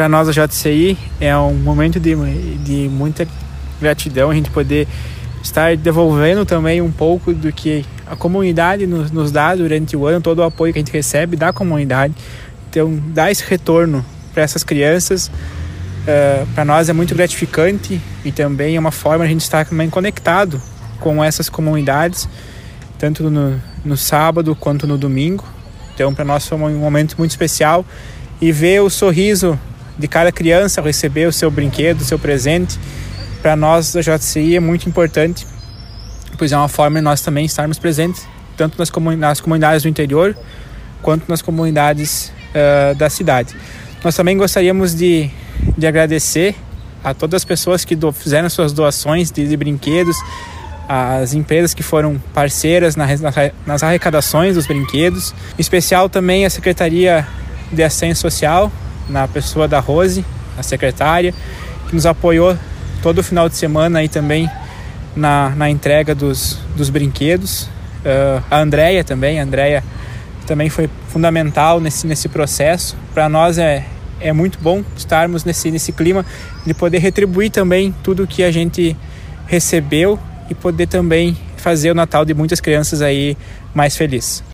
para nós a JCI é um momento de muita gratidão, a gente poder estar devolvendo também um pouco do que a comunidade nos dá durante o ano, todo o apoio que a gente recebe da comunidade. Então, dar esse retorno para essas crianças, para nós é muito gratificante e também é uma forma de a gente estar também conectado com essas comunidades, tanto no sábado quanto no domingo. Então, para nós foi um momento muito especial e ver o sorriso de cada criança ao receber o seu brinquedo, o seu presente, para nós da JCI é muito importante, pois é uma forma de nós também estarmos presentes, tanto nas comunidades do interior, quanto nas comunidades da cidade. Nós também gostaríamos de agradecer a todas as pessoas que fizeram suas doações de brinquedos, as empresas que foram parceiras nas arrecadações dos brinquedos, em especial também a Secretaria de Assistência Social, na pessoa da Rose, a secretária, que nos apoiou todo o final de semana aí também na entrega dos brinquedos. A Andrea também foi fundamental nesse processo. Para nós é muito bom estarmos nesse clima de poder retribuir também tudo que a gente recebeu e poder também fazer o Natal de muitas crianças aí mais feliz.